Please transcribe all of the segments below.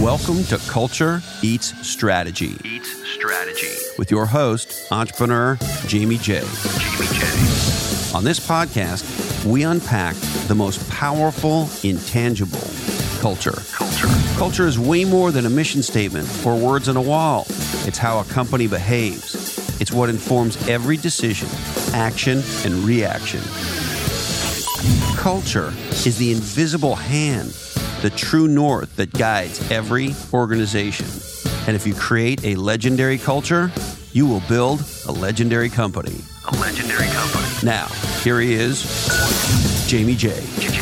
Welcome to Culture Eats Strategy. With your host, entrepreneur Jamie J. On this podcast, we unpack the most powerful, intangible culture. Culture is way more than a mission statement or words on a wall. It's how a company behaves. It's what informs every decision, action, and reaction. Culture is the invisible hand, the true north that guides every organization. And if you create a legendary culture, you will build a legendary company. Now, here he is, Jamie J.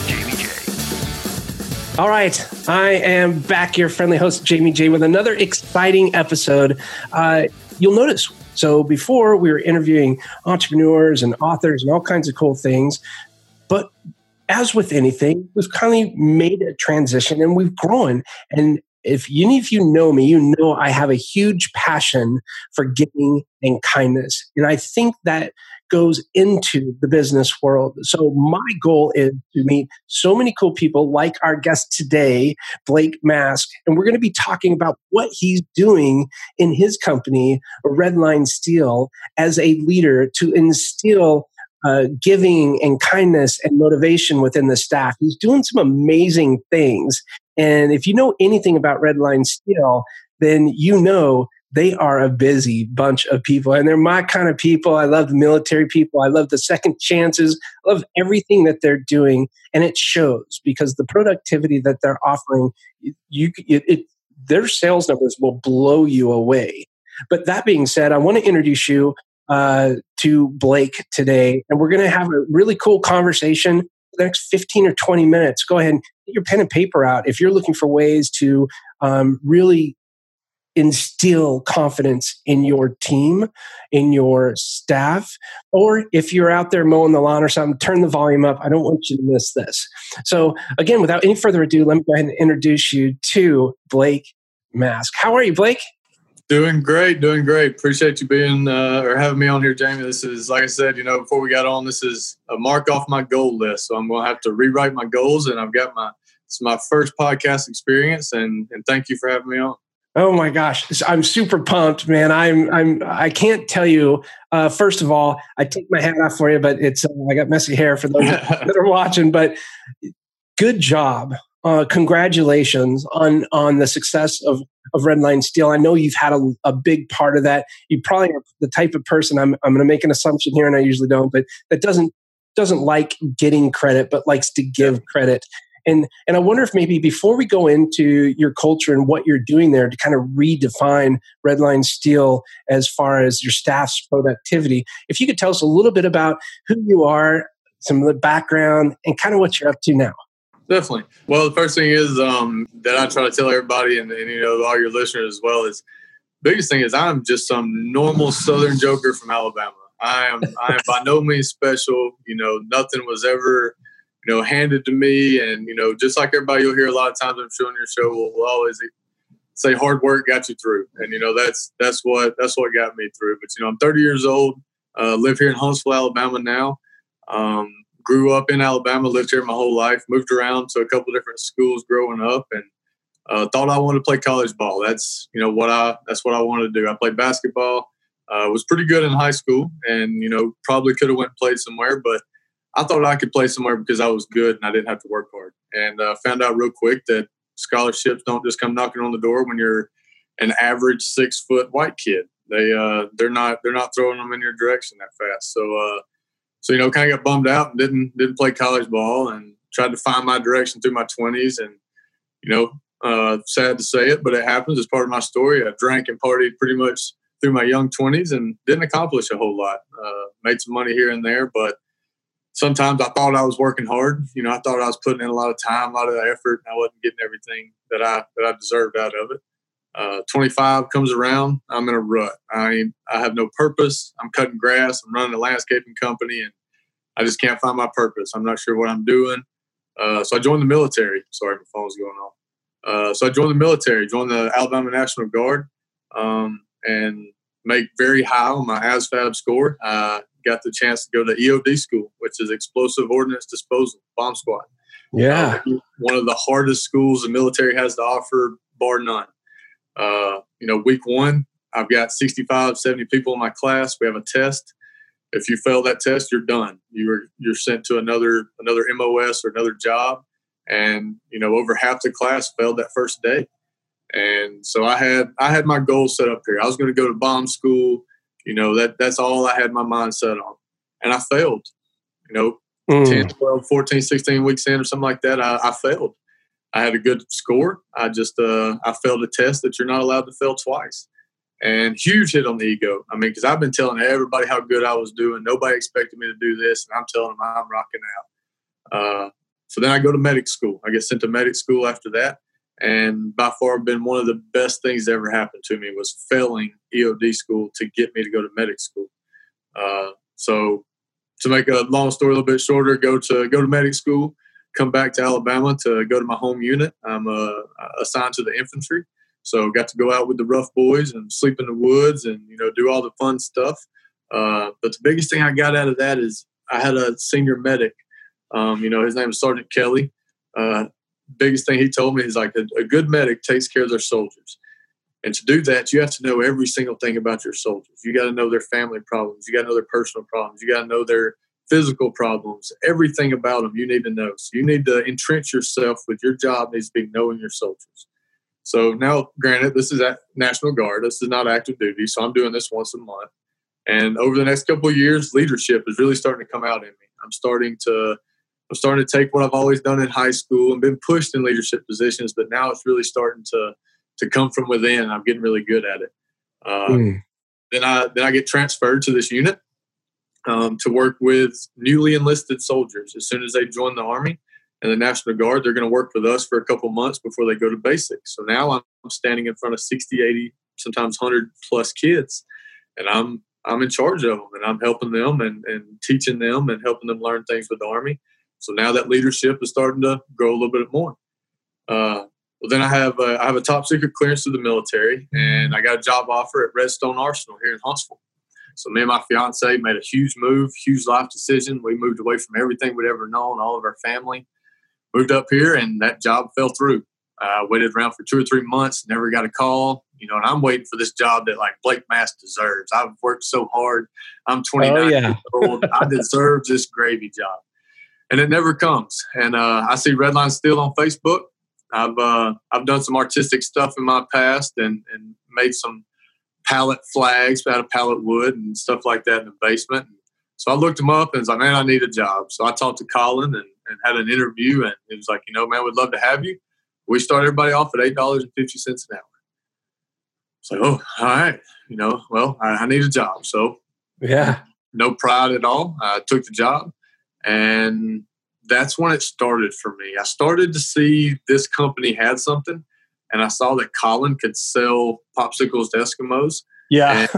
All right, I am back, your friendly host, Jamie J, with another exciting episode. You'll notice, so before we were interviewing entrepreneurs and authors and all kinds of cool things, but as with anything, we've kind of made a transition and we've grown. And if any of you know me, you know I have a huge passion for giving and kindness. And I think that goes into the business world. So my goal is to meet so many cool people like our guest today, Blake Mask. And we're going to be talking about what he's doing in his company, Redline Steel, as a leader to instill giving and kindness and motivation within the staff. He's doing some amazing things. And if you know anything about Redline Steel, then you know they are a busy bunch of people. And they're my kind of people. I love the military people. I love the second chances. I love everything that they're doing. And it shows because the productivity that they're offering, their sales numbers will blow you away. But that being said, I want to introduce you to Blake today. And we're going to have a really cool conversation for the next 15 or 20 minutes. Go ahead and get your pen and paper out if you're looking for ways to really instill confidence in your team, in your staff, or if you're out there mowing the lawn or something, turn the volume up. I don't want you to miss this. So again, without any further ado, let me go ahead and introduce you to Blake Mask. How are you, Blake? Doing great. Appreciate you being or having me on here, Jamie. This is, like I said, before we got on, this is a mark off my goal list. So I'm going to have to rewrite my goals, and I've got it's my first podcast experience, and thank you for having me on. Oh my gosh, I'm super pumped, man. I can't tell you. First of all, I take my hat off for you, but it's I got messy hair for those that are watching. But good job. Congratulations on the success of Redline Steel. I know you've had a big part of that. You probably are the type of person, I'm going to make an assumption here, and I usually don't, but that doesn't like getting credit, but likes to give credit. And I wonder if maybe before we go into your culture and what you're doing there to kind of redefine Redline Steel as far as your staff's productivity, if you could tell us a little bit about who you are, some of the background, and kind of what you're up to now. Definitely. Well, the first thing is that I try to tell everybody and all your listeners as well is biggest thing is I'm just some normal Southern joker from Alabama. I am by no means special. Nothing was ever handed to me, and just like everybody you'll hear a lot of times I'm sure on your show will always say hard work got you through, and that's what got me through. But I'm 30 years old, live here in Huntsville, Alabama now. Grew up in Alabama, lived here my whole life, moved around to a couple of different schools growing up, and thought I wanted to play college ball. That's what I wanted to do. I played basketball, was pretty good in high school, and probably could have went and played somewhere, but I thought I could play somewhere because I was good and I didn't have to work hard. And found out real quick that scholarships don't just come knocking on the door when you're an average 6-foot white kid. They're not throwing them in your direction that fast. So kind of got bummed out and didn't play college ball and tried to find my direction through my 20s. And sad to say it, but it happens. It's part of my story. I drank and partied pretty much through my young 20s and didn't accomplish a whole lot. Made some money here and there, but sometimes I thought I was working hard. I thought I was putting in a lot of time, a lot of effort, and I wasn't getting everything that I deserved out of it. 25 comes around, I'm in a rut. I have no purpose. I'm cutting grass. I'm running a landscaping company, and I just can't find my purpose. I'm not sure what I'm doing. So I joined the military. Sorry, my phone's going off. So I joined the military, joined the Alabama National Guard, and make very high on my ASVAB score. Got the chance to go to EOD school, which is Explosive Ordnance Disposal, Bomb Squad. Yeah. One of the hardest schools the military has to offer, bar none. Week one, I've got 65, 70 people in my class. We have a test. If you fail that test, you're done. You're sent to another MOS or another job. And, over half the class failed that first day. And so I had my goal set up here. I was going to go to bomb school. That's all I had my mind set on. And I failed. 10, 12, 14, 16 weeks in or something like that, I failed. I had a good score. I failed a test that you're not allowed to fail twice. And huge hit on the ego. I mean, because I've been telling everybody how good I was doing. Nobody expected me to do this, and I'm telling them I'm rocking out. So then I go to medic school. I get sent to medic school after that. And by far been one of the best things that ever happened to me was failing EOD school to get me to go to medic school. So to make a long story a little bit shorter, go to medic school, come back to Alabama to go to my home unit. I'm assigned to the infantry. So got to go out with the rough boys and sleep in the woods and, do all the fun stuff. But the biggest thing I got out of that is I had a senior medic. His name is Sergeant Kelly. Biggest thing he told me is like a good medic takes care of their soldiers. And to do that, you have to know every single thing about your soldiers. You got to know their family problems. You got to know their personal problems. You got to know their physical problems. Everything about them you need to know. So you need to entrench yourself with your job needs to be knowing your soldiers. So now, granted, this is at National Guard. This is not active duty, so I'm doing this once a month. And over the next couple of years, leadership is really starting to come out in me. I'm starting to take what I've always done in high school and been pushed in leadership positions, but now it's really starting to come from within. I'm getting really good at it. Then I get transferred to this unit to work with newly enlisted soldiers. As soon as they join the Army and the National Guard, they're going to work with us for a couple months before they go to basics. So now I'm standing in front of 60, 80, sometimes 100 plus kids, and I'm in charge of them, and I'm helping them and teaching them and helping them learn things with the Army. So now that leadership is starting to grow a little bit more. Then I have a top secret clearance to the military, and I got a job offer at Redstone Arsenal here in Huntsville. So me and my fiance made a huge move, huge life decision. We moved away from everything we'd ever known, all of our family. Moved up here, and that job fell through. I waited around for 2 or 3 months, never got a call. And I'm waiting for this job that like Blake Mass deserves. I've worked so hard. I'm 29 years old. I deserve this gravy job. And it never comes. And I see Redline Steel on Facebook. I've done some artistic stuff in my past and made some pallet flags out of pallet wood and stuff like that in the basement. So I looked him up and was like, man, I need a job. So I talked to Colin and had an interview, and it was like, man, we'd love to have you. We start everybody off at $8.50 an hour. It's like, oh, all right. Well, I need a job. So yeah, no pride at all. I took the job, and that's when it started for me. I started to see this company had something, and I saw that Colin could sell popsicles to Eskimos. Yeah.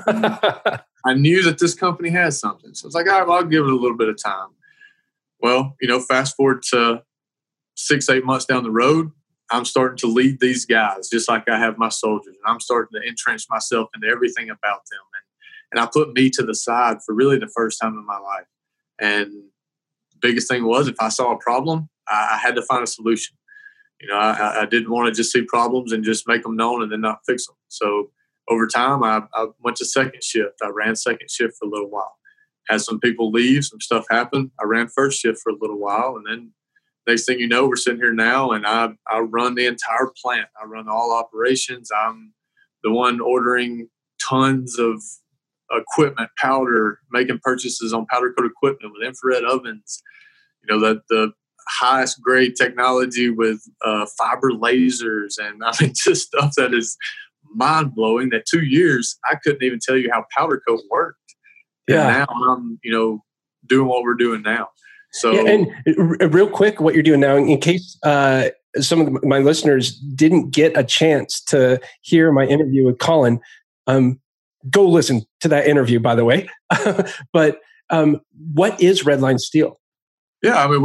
I knew that this company has something. So it's like, all right, well, I'll give it a little bit of time. Well, fast forward to 6-8 months down the road, I'm starting to lead these guys just like I have my soldiers. And I'm starting to entrench myself into everything about them. And I put me to the side for really the first time in my life. And the biggest thing was if I saw a problem, I had to find a solution. I didn't want to just see problems and just make them known and then not fix them. So over time, I went to second shift. I ran second shift for a little while. Had some people leave, some stuff happened. I ran first shift for a little while, and then next thing you know, we're sitting here now, and I run the entire plant. I run all operations. I'm the one ordering tons of equipment, powder, making purchases on powder coat equipment with infrared ovens. The highest grade technology with fiber lasers, and I mean just stuff that is mind blowing. That 2 years I couldn't even tell you how powder coat worked. Yeah. And now I'm, doing what we're doing now. So, and real quick, what you're doing now, in case some of my listeners didn't get a chance to hear my interview with Colin, go listen to that interview, by the way. But what is Redline Steel? Yeah, I mean,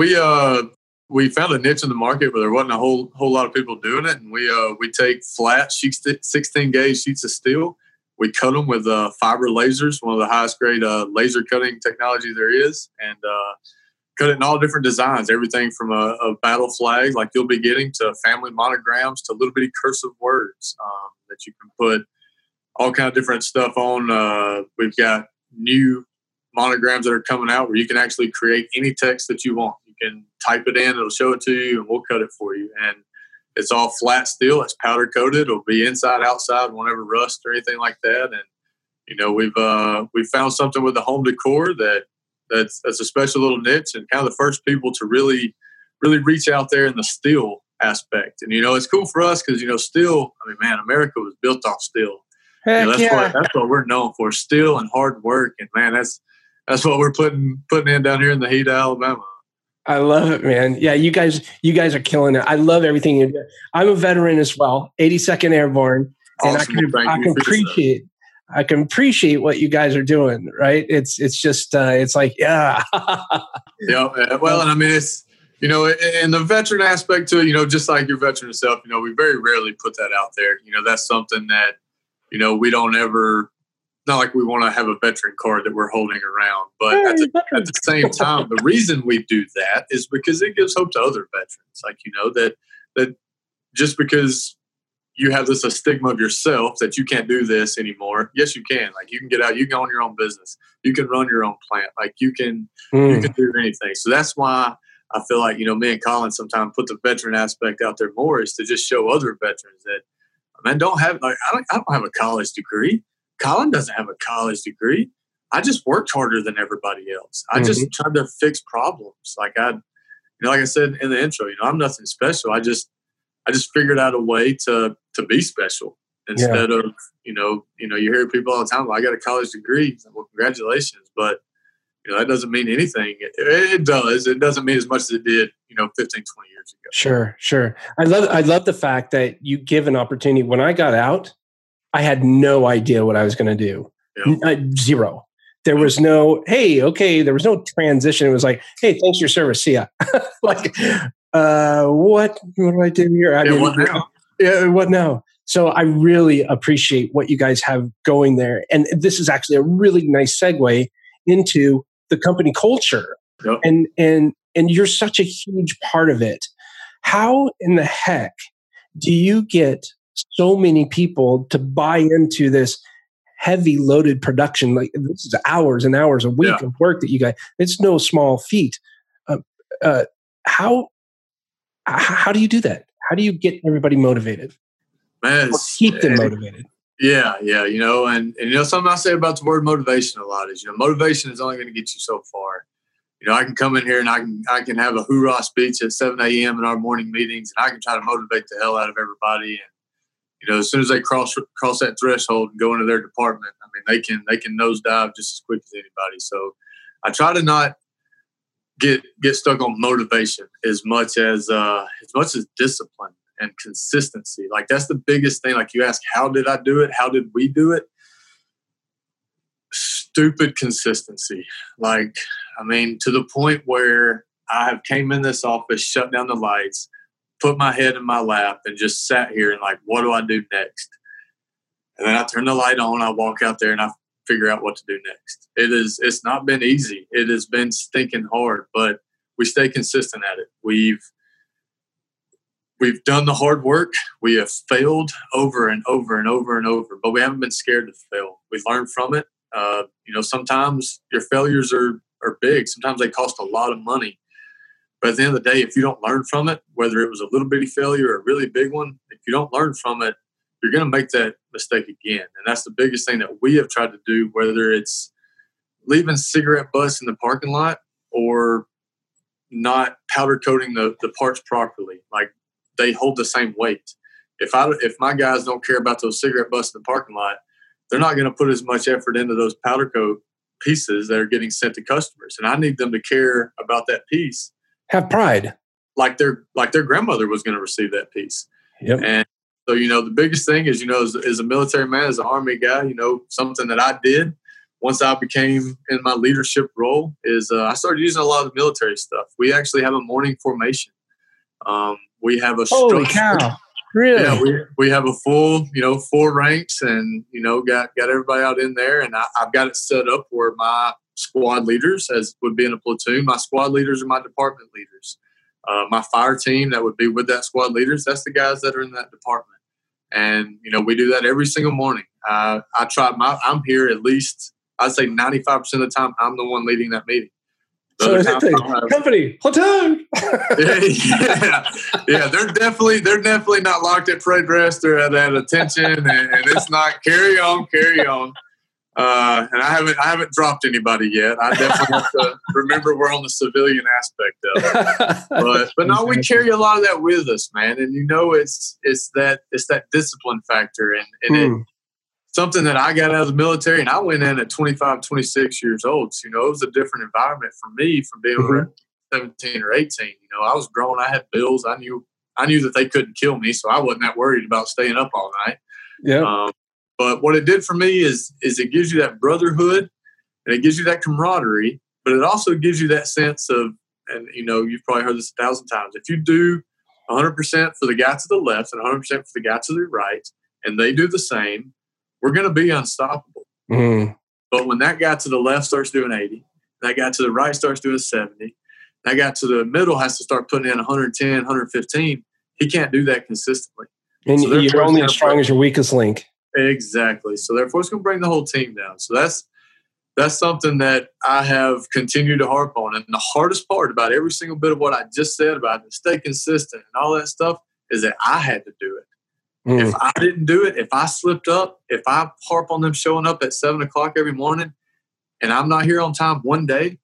we found a niche in the market where there wasn't a whole lot of people doing it, and we take flat 16 gauge sheets of steel. We cut them with fiber lasers, one of the highest grade laser cutting technology there is, and cut it in all different designs, everything from a battle flag like you'll be getting to family monograms to little bitty cursive words that you can put all kind of different stuff on. We've got new monograms that are coming out where you can actually create any text that you want. You can type it in, it'll show it to you, and we'll cut it for you. And it's all flat steel. It's powder coated. It'll be inside, outside, won't ever rust or anything like that. And we've found something with the home decor that's a special little niche, and kind of the first people to really reach out there in the steel aspect. And it's cool for us because steel. I mean, man, America was built off steel. That's what we're known for: steel and hard work. And man, that's what we're putting in down here in the heat of Alabama. I love it, man. Yeah, you guys are killing it. I love everything you do. I'm a veteran as well, 82nd Airborne, and awesome. I can appreciate what you guys are doing. Right? It's just it's like yeah. Yeah. Well, and I mean it's and the veteran aspect to it, just like your veteran yourself, we very rarely put that out there. That's something that we don't ever. Not like we want to have a veteran card that we're holding around, but at the same time, the reason we do that is because it gives hope to other veterans. Like, that just because you have a stigma of yourself that you can't do this anymore. Yes, you can. Like, you can get out, you can own your own business, you can run your own plant. Like you can do anything. So that's why I feel like, me and Colin sometimes put the veteran aspect out there more, is to just show other veterans that, man, I don't have a college degree. Colin doesn't have a college degree. I just worked harder than everybody else. I just tried to fix problems. Like like I said in the intro, I'm nothing special. I just figured out a way to be special instead of, you hear people all the time, well, I got a college degree. Well, congratulations. But, that doesn't mean anything. It does. It doesn't mean as much as it did, 15, 20 years ago. Sure. I love the fact that you give an opportunity. When I got out, I had no idea what I was going to do. Yeah. Zero. There was no, there was no transition. It was like, hey, thanks for your service. See ya. Like, what do I do here? What now? Yeah, what now? So I really appreciate what you guys have going there. And this is actually a really nice segue into the company culture. Yep. And you're such a huge part of it. How in the heck do you get so many people to buy into this heavy loaded production? Like, this is hours and hours a week of work that you guys, it's no small feat. How do you do that? How do you get everybody motivated? Man, or keep them motivated? Yeah. And something I say about the word motivation a lot is, motivation is only going to get you so far. I can come in here and I can have a hoorah speech at 7 a.m. in our morning meetings, and I can try to motivate the hell out of everybody. And as soon as they cross that threshold and go into their department, I mean, they can nosedive just as quick as anybody. So I try to not get stuck on motivation as much as discipline and consistency. Like, that's the biggest thing. Like, you ask, how did I do it? How did we do it? Stupid consistency. Like, I mean, to the point where I have came in this office, shut down the lights, put my head in my lap, and just sat here and like, what do I do next? And then I turn the light on, I walk out there and I figure out what to do next. It's not been easy. It has been stinking hard, but we stay consistent at it. We've done the hard work. We have failed over and over and over and over, but we haven't been scared to fail. We learn from it. Sometimes your failures are big. Sometimes they cost a lot of money. But at the end of the day, if you don't learn from it, whether it was a little bitty failure or a really big one, if you don't learn from it, you're going to make that mistake again. And that's the biggest thing that we have tried to do, whether it's leaving cigarette butts in the parking lot or not powder coating the parts properly. Like, they hold the same weight. If my guys don't care about those cigarette butts in the parking lot, they're not going to put as much effort into those powder coat pieces that are getting sent to customers. And I need them to care about that piece. Have pride. Like their grandmother was going to receive that piece. Yep. And so, the biggest thing is, as a military man, as an Army guy, something that I did once I became in my leadership role is I started using a lot of the military stuff. We actually have a morning formation. We have a holy cow. Really? Yeah, we have a full, 4 ranks and, got everybody out in there. And I've got it set up where my squad leaders, as would be in a platoon. My squad leaders are my department leaders. My fire team that would be with that squad leaders, that's the guys that are in that department. And, we do that every single morning. I'm here at least, I'd say 95% of the time, I'm the one leading that meeting. So company, platoon. yeah. They're definitely not locked at parade rest. They're at attention, and it's not carry on. And I haven't dropped anybody yet. I definitely have to remember we're on the civilian aspect of it. But no, we carry a lot of that with us, man. And it's that discipline factor, and it's something that I got out of the military, and I went in at 25, 26 years old. So, it was a different environment for me from being 17 or 18. I was grown. I had bills. I knew that they couldn't kill me, so I wasn't that worried about staying up all night. Yeah. But what it did for me is it gives you that brotherhood, and it gives you that camaraderie, but it also gives you that sense of, and you've probably heard this 1,000 times, if you do 100% for the guy to the left and 100% for the guy to the right, and they do the same, we're going to be unstoppable. But when that guy to the left starts doing 80, that guy to the right starts doing 70, that guy to the middle has to start putting in 110, 115, he can't do that consistently. And so you're only as strong as your weakest link. Exactly. So therefore, it's going to bring the whole team down. So that's something that I have continued to harp on. And the hardest part about every single bit of what I just said about it, stay consistent and all that stuff, is that I had to do it. If I didn't do it, if I slipped up, if I harp on them showing up at 7 o'clock every morning and I'm not here on time one day,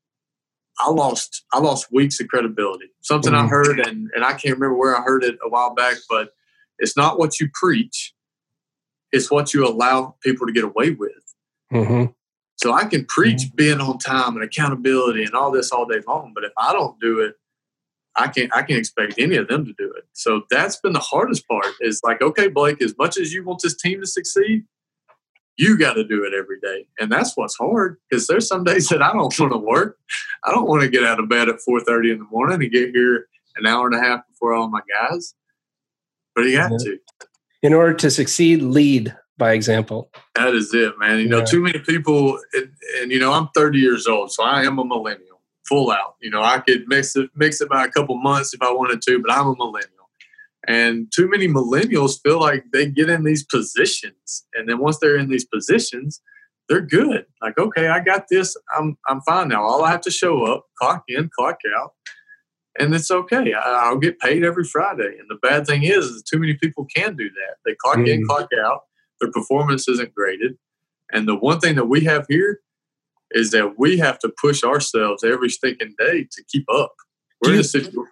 I lost weeks of credibility. Something I heard, and I can't remember where I heard it a while back, but it's not what you preach. It's what you allow people to get away with. So I can preach being on time and accountability and all this all day long, but if I don't do it, I can't expect any of them to do it. So that's been the hardest part, is like, okay, Blake, as much as you want this team to succeed, you got to do it every day. And that's what's hard, because there's some days that I don't want to work. I don't want to get out of bed at 4:30 in the morning and get here an hour and a half before all my guys. But you have to. In order to succeed, lead by example. That is it, man. Too many people, and I'm 30 years old, so I am a millennial. Full out. I could mix it by a couple months if I wanted to, but I'm a millennial. And too many millennials feel like they get in these positions, and then once they're in these positions, they're good. Like, okay, I got this. I'm fine now. All I have to show up, clock in, clock out, and it's okay. I'll get paid every Friday. And the bad thing is too many people can do that. They clock in, clock out. Their performance isn't graded. And the one thing that we have here is that we have to push ourselves every stinking day to keep up. We're in a situation.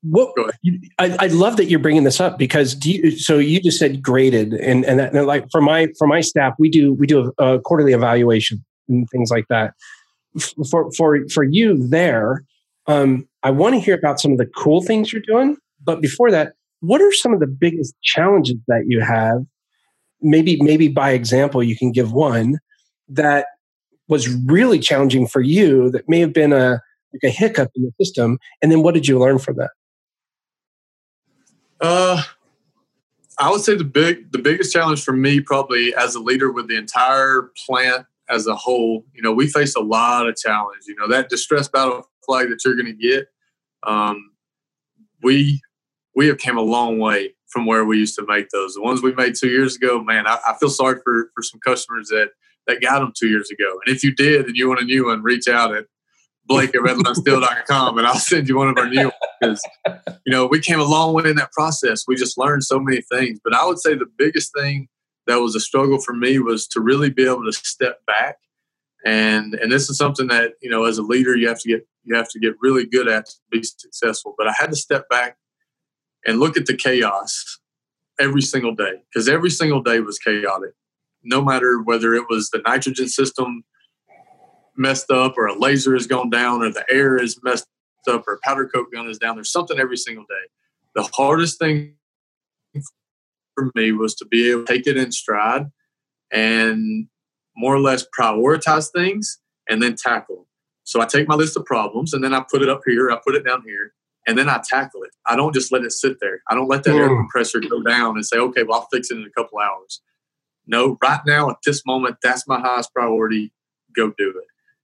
I love that you're bringing this up, because so you just said graded, and that, like for my staff, we do a quarterly evaluation and things like that. For you there, I want to hear about some of the cool things you're doing. But before that, what are some of the biggest challenges that you have? Maybe by example, you can give one that was really challenging for you, that may have been a hiccup in the system, and then what did you learn from that? I would say the biggest challenge for me, probably as a leader with the entire plant as a whole, we face a lot of challenge. That distress battle flag that you're going to get, we have came a long way from where we used to make those. The ones we made 2 years ago, man, I feel sorry for some customers that got them 2 years ago. And if you did and you want a new one, reach out at Blake@redlinesteel.com and I'll send you one of our new ones. Because, we came a long way in that process. We just learned so many things. But I would say the biggest thing that was a struggle for me was to really be able to step back. And this is something that, as a leader, you have to get really good at to be successful. But I had to step back and look at the chaos every single day, because every single day was chaotic. No matter whether it was the nitrogen system messed up, or a laser has gone down, or the air is messed up, or a powder coat gun is down, there's something every single day. The hardest thing for me was to be able to take it in stride and more or less prioritize things and then tackle them. So I take my list of problems and then I put it up here, I put it down here, and then I tackle it. I don't just let it sit there. I don't let that air compressor go down and say, okay, well, I'll fix it in a couple hours. No, right now at this moment, that's my highest priority. Go do it.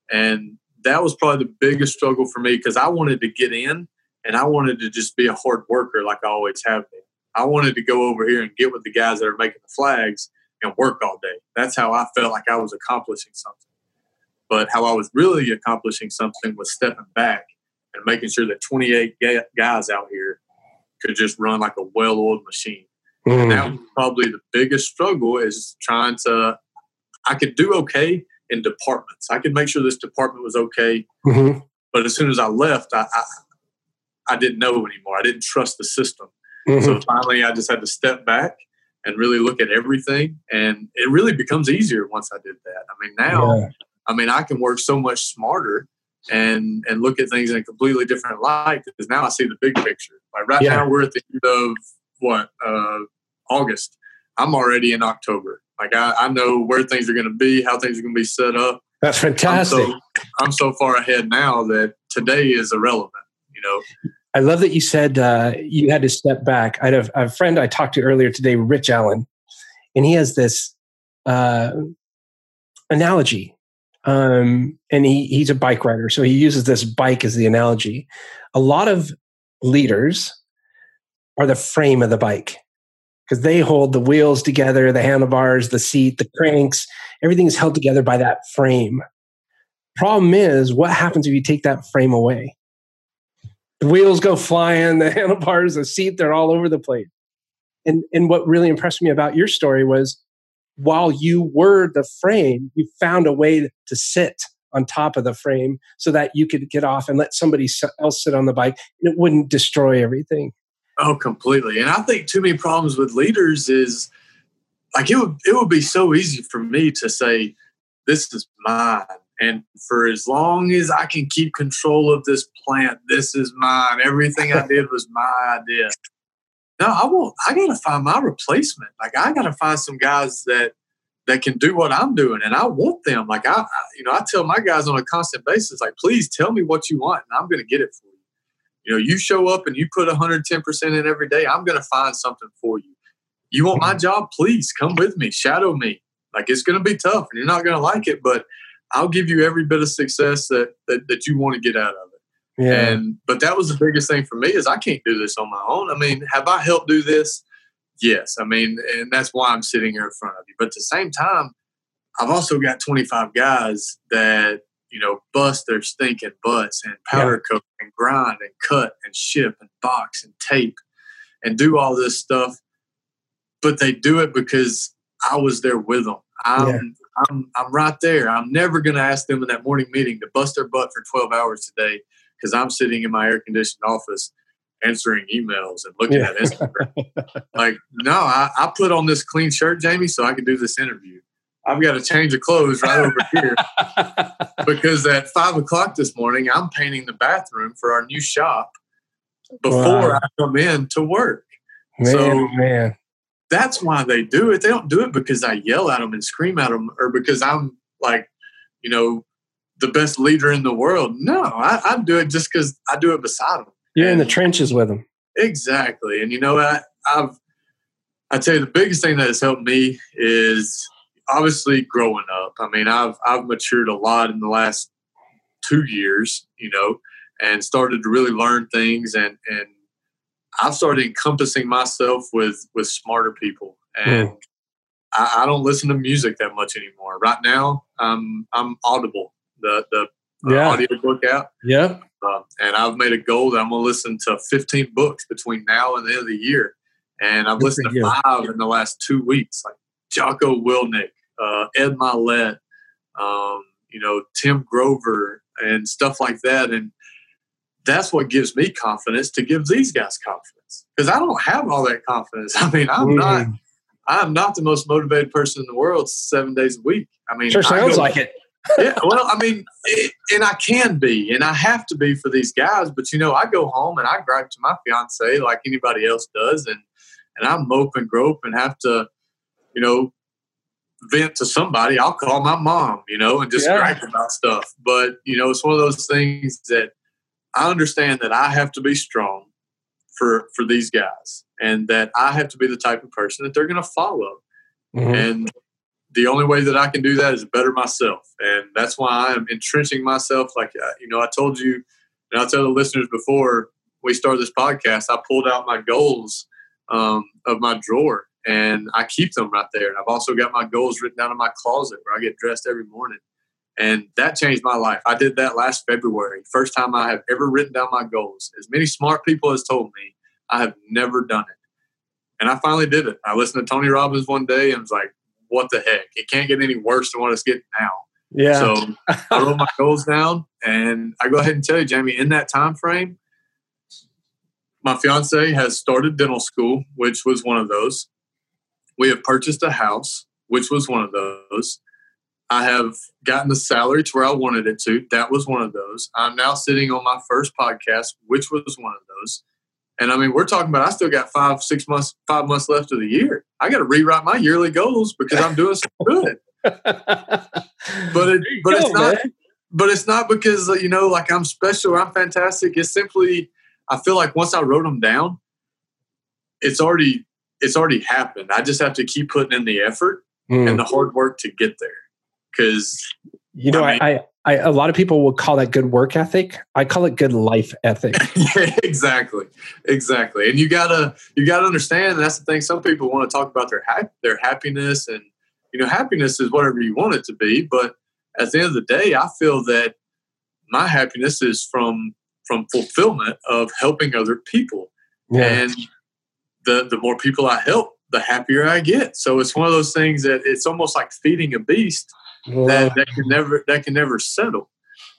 And that was probably the biggest struggle for me because I wanted to get in and I wanted to just be a hard worker like I always have been. I wanted to go over here and get with the guys that are making the flags and work all day. That's how I felt like I was accomplishing something. But how I was really accomplishing something was stepping back and making sure that 28 guys out here could just run like a well-oiled machine. And that was probably the biggest struggle is trying to – I could do okay in departments. I could make sure this department was okay. But as soon as I left, I didn't know anymore. I didn't trust the system. So finally, I just had to step back and really look at everything. And it really becomes easier once I did that. I mean, now, I can work so much smarter and look at things in a completely different light because now I see the big picture. Like now, we're at the end of August. I'm already in October. Like I know where things are going to be, how things are going to be set up. That's fantastic. I'm so far ahead now that today is irrelevant, I love that you said you had to step back. I have a friend I talked to earlier today, Rich Allen, and he has this analogy. And he's a bike rider, so he uses this bike as the analogy. A lot of leaders are the frame of the bike because they hold the wheels together, the handlebars, the seat, the cranks. Everything is held together by that frame. Problem is, what happens if you take that frame away? The wheels go flying, the handlebars, the seat, they're all over the place. And what really impressed me about your story was while you were the frame, you found a way to sit on top of the frame so that you could get off and let somebody else sit on the bike and it wouldn't destroy everything. Oh, completely. And I think too many problems with leaders is like it would be so easy for me to say, this is mine. And for as long as I can keep control of this plant, this is mine. Everything I did was my idea. No, I won't. I got to find my replacement. Like I got to find some guys that can do what I'm doing, and I want them. Like I tell my guys on a constant basis, like, please tell me what you want, and I'm going to get it for you. You show up and you put 110% in every day. I'm going to find something for you. You want my job? Please come with me. Shadow me. Like it's going to be tough, and you're not going to like it, but I'll give you every bit of success that you want to get out of it. Yeah. But that was the biggest thing for me is I can't do this on my own. I mean, have I helped do this? Yes. I mean, and that's why I'm sitting here in front of you. But at the same time, I've also got 25 guys that, bust their stinking butts and powder coat and grind and cut and ship and box and tape and do all this stuff. But they do it because I was there with them. I'm right there. I'm never going to ask them in that morning meeting to bust their butt for 12 hours today because I'm sitting in my air-conditioned office answering emails and looking at Instagram. Like, no, I put on this clean shirt, Jamie, so I can do this interview. I've got a change of clothes right over here because at 5 o'clock this morning, I'm painting the bathroom for our new shop before I come in to work. Man. That's why they do it. They don't do it because I yell at them and scream at them or because I'm like, the best leader in the world. No, I do it just because I do it beside them. You're in the trenches with them. Exactly. And I tell you, the biggest thing that has helped me is obviously growing up. I mean, I've matured a lot in the last 2 years, and started to really learn things and I've started encompassing myself with smarter people, and I don't listen to music that much anymore. Right now, I'm Audible, the audiobook app. Yeah, and I've made a goal that I'm going to listen to 15 books between now and the end of the year, and I've listened to 5 in the last 2 weeks, like Jocko Willink, Ed Milet, Tim Grover, and stuff like that, and that's what gives me confidence to give these guys confidence because I don't have all that confidence. I mean, I'm not the most motivated person in the world 7 days a week. I mean, sure sounds like it. Yeah, well, I mean, and I can be, and I have to be for these guys. But I go home and I gripe to my fiance like anybody else does, and I mope and grope and have to, vent to somebody. I'll call my mom, and just gripe about stuff. But it's one of those things that I understand that I have to be strong for these guys, and that I have to be the type of person that they're going to follow. And the only way that I can do that is better myself. And that's why I am entrenching myself. Like, I told you, and I'll tell the listeners before we started this podcast, I pulled out my goals of my drawer, and I keep them right there. And I've also got my goals written down in my closet where I get dressed every morning. And that changed my life. I did that last February. First time I have ever written down my goals. As many smart people has told me, I have never done it. And I finally did it. I listened to Tony Robbins one day and was like, what the heck? It can't get any worse than what it's getting now. Yeah. So I wrote my goals down, and I go ahead and tell you, Jamie, in that time frame, my fiance has started dental school, which was one of those. We have purchased a house, which was one of those. I have gotten the salary to where I wanted it to. That was one of those. I'm now sitting on my first podcast, which was one of those. And I mean, we're talking about I still got 5 months left of the year. I got to rewrite my yearly goals because I'm doing so good. But it's not because, like I'm special or I'm fantastic. It's simply, I feel like once I wrote them down, it's already happened. I just have to keep putting in the effort and the hard work to get there. Because I a lot of people will call that good work ethic. I call it good life ethic. Yeah, exactly. And you gotta understand. And that's the thing. Some people want to talk about their happiness, and happiness is whatever you want it to be. But at the end of the day, I feel that my happiness is from fulfillment of helping other people. Yeah. And the more people I help, the happier I get. So it's one of those things that it's almost like feeding a beast. That can never settle.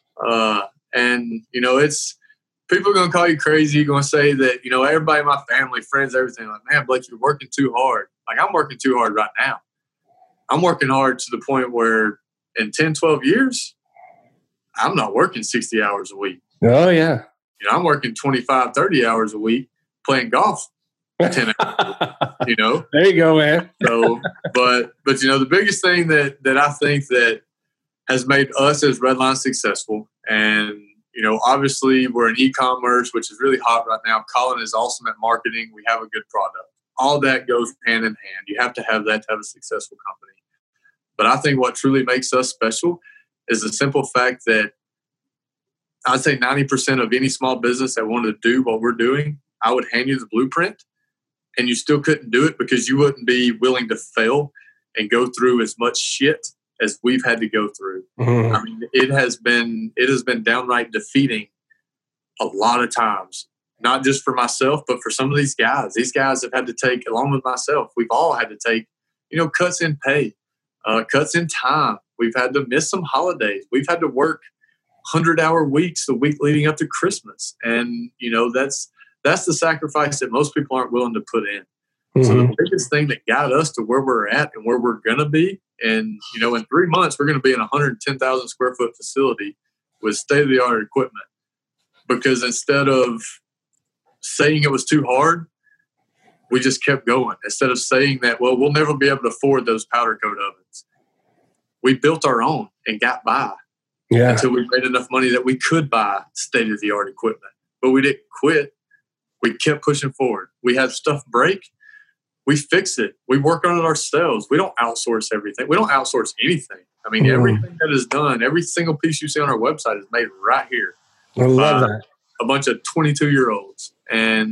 And it's people are going to call you crazy. You're going to say that, everybody in my family, friends, everything, like, man, Blake, you're working too hard. Like, I'm working too hard right now. I'm working hard to the point where in 10, 12 years, I'm not working 60 hours a week. Oh, yeah. I'm working 25, 30 hours a week playing golf. 10 hours, There you go, man. So, but the biggest thing that I think that has made us as Redline successful, and obviously we're in e-commerce, which is really hot right now. Colin is awesome at marketing. We have a good product. All that goes hand in hand. You have to have that to have a successful company. But I think what truly makes us special is the simple fact that I'd say 90% of any small business that wanted to do what we're doing, I would hand you the blueprint. And you still couldn't do it because you wouldn't be willing to fail and go through as much shit as we've had to go through. Mm-hmm. I mean, it has been downright defeating a lot of times, not just for myself, but for some of these guys. These guys have had to take, along with myself, we've all had to take, cuts in pay, cuts in time. We've had to miss some holidays. We've had to work 100-hour weeks the week leading up to Christmas. And, that's the sacrifice that most people aren't willing to put in. Mm-hmm. So the biggest thing that got us to where we're at and where we're going to be, and, in 3 months, we're going to be in a 110,000 square foot facility with state-of-the-art equipment. Because instead of saying it was too hard, we just kept going. Instead of saying that, well, we'll never be able to afford those powder coat ovens. We built our own and got by until we made enough money that we could buy state-of-the-art equipment. But we didn't quit. We kept pushing forward. We had stuff break. We fix it. We work on it ourselves. We don't outsource everything. We don't outsource anything. I mean, everything that is done, every single piece you see on our website is made right here. I love that. A bunch of 22-year-olds. And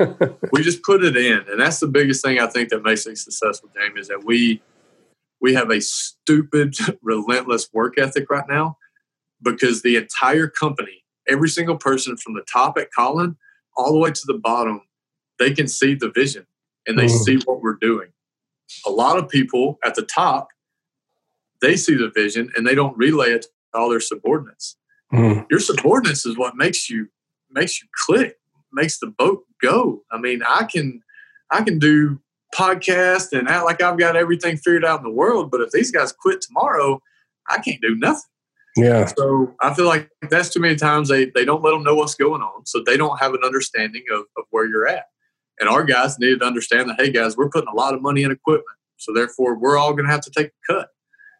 we just put it in. And that's the biggest thing I think that makes it successful, Jamie, is that we have a stupid, relentless work ethic right now because the entire company, every single person from the top at Colin all the way to the bottom, they can see the vision and they see what we're doing. A lot of people at the top, they see the vision and they don't relay it to all their subordinates. Your subordinates is what makes you click, makes the boat go. I mean, I can do podcasts and act like I've got everything figured out in the world, but if these guys quit tomorrow, I can't do nothing. Yeah. So I feel like that's too many times they don't let them know what's going on. So they don't have an understanding of where you're at. And our guys needed to understand that, hey, guys, we're putting a lot of money in equipment. So therefore, we're all going to have to take a cut.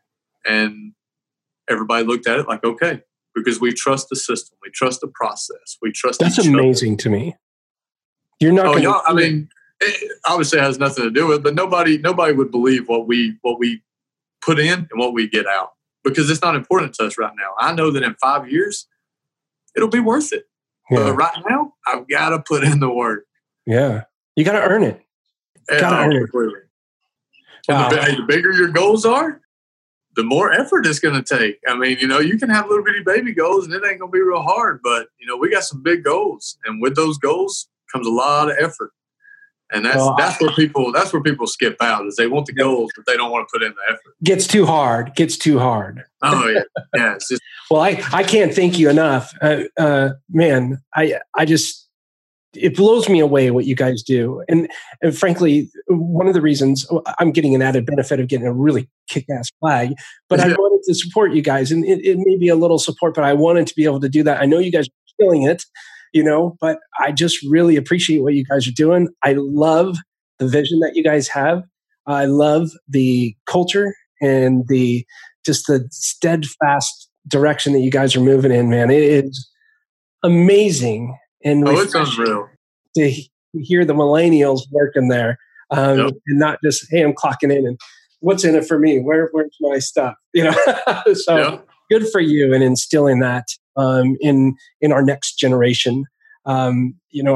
And everybody looked at it like, okay, because we trust the system. We trust the process. We trust That's amazing to me. You're not going to... I mean, it obviously has nothing to do with it, but nobody would believe what we put in and what we get out, because it's not important to us right now. I know that in 5 years, it'll be worth it. Yeah. But right now, I've got to put in the work. Yeah. You got to earn it. Completely. And the bigger your goals are, the more effort it's going to take. I mean, you can have little bitty baby goals and it ain't going to be real hard, but, we got some big goals. And with those goals comes a lot of effort. And that's where people skip out, is they want the goals, but they don't want to put in the effort. Gets too hard. Oh, yeah. Yeah. It's just, well, I can't thank you enough. Man, I just, it blows me away what you guys do. And frankly, one of the reasons I'm getting an added benefit of getting a really kick-ass flag, but I wanted to support you guys. And it may be a little support, but I wanted to be able to do that. I know you guys are killing it, but I just really appreciate what you guys are doing. I love the vision that you guys have. I love the culture and the steadfast direction that you guys are moving in, man. It is amazing. And it's unreal to hear the millennials working there, and not just, hey, I'm clocking in and what's in it for me? Where's my stuff? So good for you and instilling that in our next generation. I'm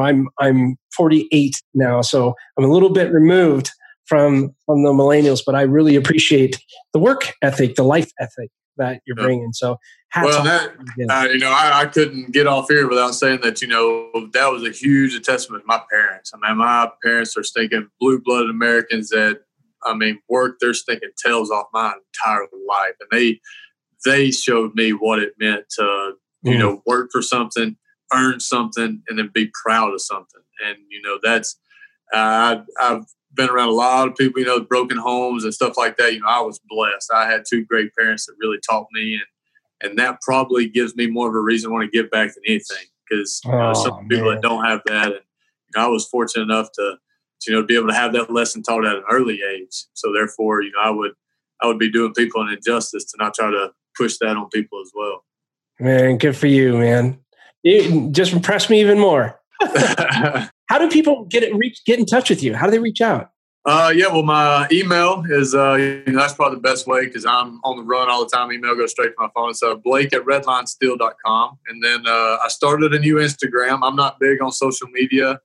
48 now, so I'm a little bit removed from the millennials, but I really appreciate the work ethic, the life ethic that you're bringing. So hats off. I couldn't get off here without saying that, that was a huge testament to my parents. I mean, my parents are stinking blue-blooded Americans that, work their stinking tails off my entire life. And they showed me what it meant to, work for something, earn something, and then be proud of something. And, that's, I've been around a lot of people, broken homes and stuff like that. I was blessed. I had two great parents that really taught me, and that probably gives me more of a reason to want to give back than anything, because some people that don't have that, and I was fortunate enough to be able to have that lesson taught at an early age. So therefore, I would be doing people an injustice to not try to push that on people as well. Man, good for you, man. You just impressed me even more. How do people get in touch with you? How do they reach out? Well, my email is, that's probably the best way, because I'm on the run all the time. Email goes straight to my phone. It's Blake@redlinesteel.com. And then I started a new Instagram. I'm not big on social media.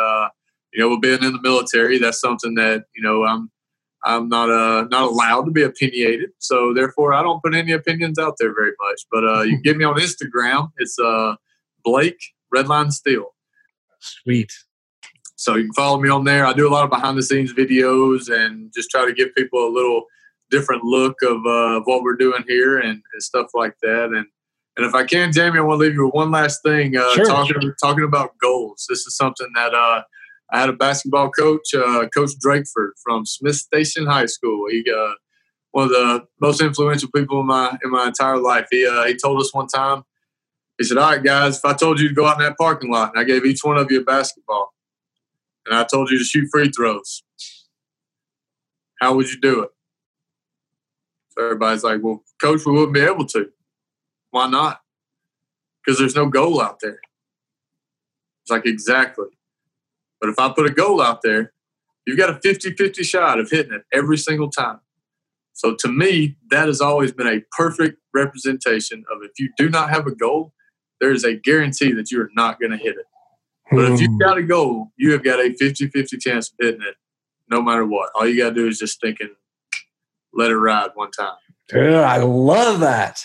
Being in the military, that's something that, I'm not allowed to be opinionated. So therefore, I don't put any opinions out there very much. But you can get me on Instagram. It's Blake Redline Steel. Sweet. So you can follow me on there. I do a lot of behind-the-scenes videos and just try to give people a little different look of what we're doing here and stuff like that. And if I can, Jamie, I want to leave you with one last thing. Talking about goals. This is something that I had a basketball coach, Coach Drakeford from Smith Station High School. He one of the most influential people in my entire life. He told us one time, he said, "All right, guys, if I told you to go out in that parking lot and I gave each one of you a basketball, and I told you to shoot free throws, how would you do it?" So everybody's like, "Well, Coach, we wouldn't be able to." Why not? Because there's no goal out there. It's like, exactly. But if I put a goal out there, you've got a 50-50 shot of hitting it every single time. So to me, that has always been a perfect representation of, if you do not have a goal, there is a guarantee that you are not going to hit it. But if you've got a goal, you have got a 50-50 chance of hitting it no matter what. All you got to do is just think and let it ride one time. Dude, I love that.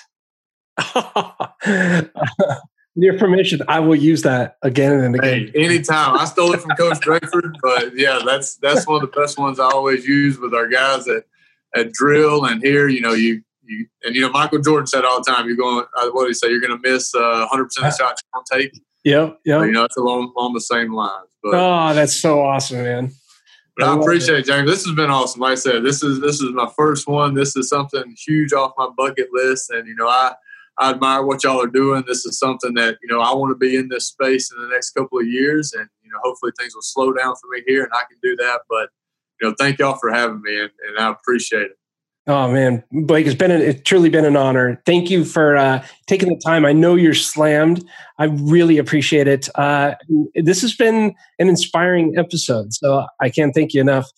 With your permission, I will use that again and again. Hey, anytime. I stole it from Coach Drakeford, but yeah, that's one of the best ones I always use with our guys at drill and here. Michael Jordan said all the time, "You're going, what did he say? You're going to miss 100% of the shots you don't take." Yep. So, it's along the same lines. But, that's so awesome, man. But I appreciate it, James. This has been awesome. Like I said, this is my first one. This is something huge off my bucket list, and I admire what y'all are doing. This is something that, I want to be in this space in the next couple of years, and, hopefully things will slow down for me here and I can do that. But, thank y'all for having me, and I appreciate it. Oh man, Blake, it's truly been an honor. Thank you for taking the time. I know you're slammed. I really appreciate it. This has been an inspiring episode, so I can't thank you enough.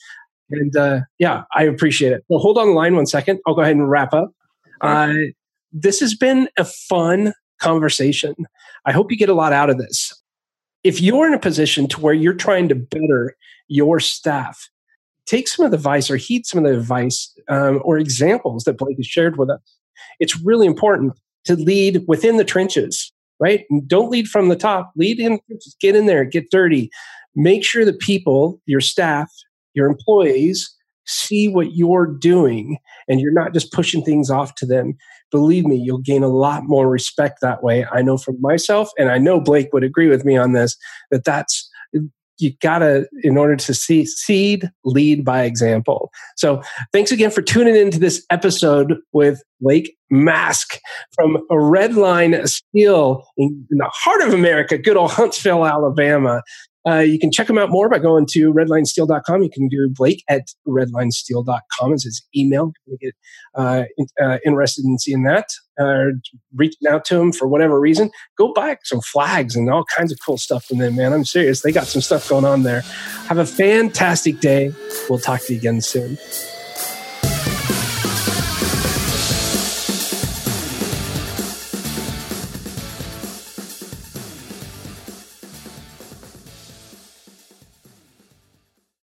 And I appreciate it. So hold on the line 1 second. I'll go ahead and wrap up. This has been a fun conversation. I hope you get a lot out of this. If you're in a position to where you're trying to better your staff, take some of the advice or heed some of the advice or examples that Blake has shared with us. It's really important to lead within the trenches, right? And don't lead from the top. Lead in, get in there, get dirty. Make sure that people, your staff, your employees, see what you're doing and you're not just pushing things off to them. Believe me, you'll gain a lot more respect that way. I know from myself, and I know Blake would agree with me on this, that's you gotta, in order to seed, lead by example. So thanks again for tuning into this episode with Blake Mask from Redline Steel in the heart of America, good old Huntsville, Alabama. You can check him out more by going to redlinesteel.com. You can do Blake at redlinesteel.com as his email. If you get interested in seeing that, reaching out to him for whatever reason, go buy some flags and all kinds of cool stuff from them, man. I'm serious. They got some stuff going on there. Have a fantastic day. We'll talk to you again soon.